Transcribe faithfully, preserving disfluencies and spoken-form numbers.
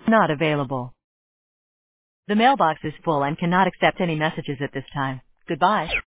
Not available. The mailbox is full and cannot accept any messages at this time. Goodbye.